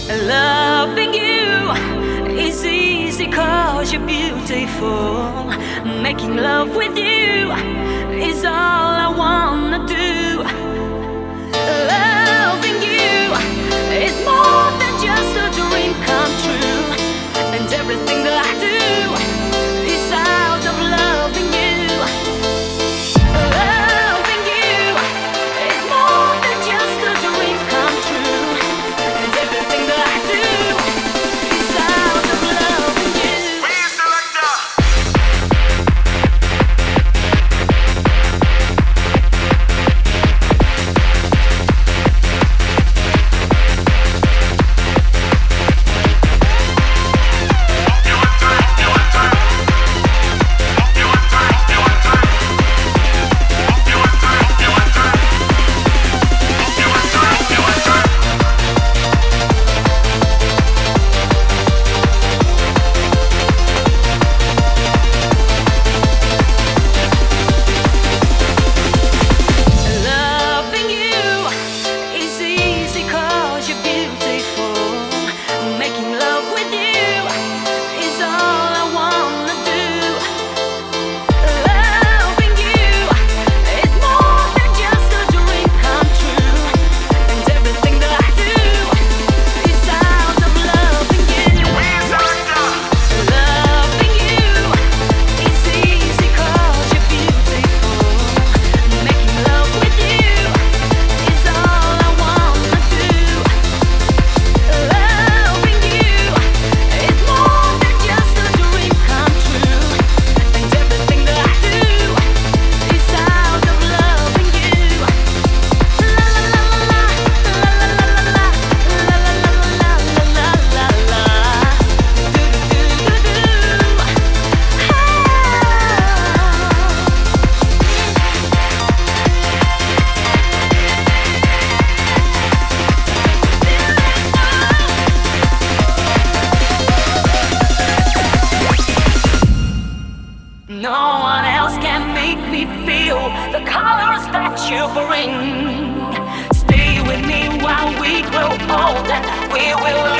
Loving you is easy cause you're beautiful. Making love with you is all I wanna do. Loving you is more than just a dream come true. And everything that I do is out of loving you. Loving you is more than just a dream come true. And everything that I do is out of loving you. Please, selector. Loving you is easy cause you're beautiful. Making love with you is all I wanna do. Loving you is more than just a dream come true. And everything that I do is out of loving you. Please, selector. Loving you is easy cause you're beautiful. Making love with you is all I wanna do. Loving you is more than just a dream come true. And everything that I do is out of loving you. La la la la la la la la la la la la No one else can make me feel the colors that you bring. Stay with me while we grow old and we will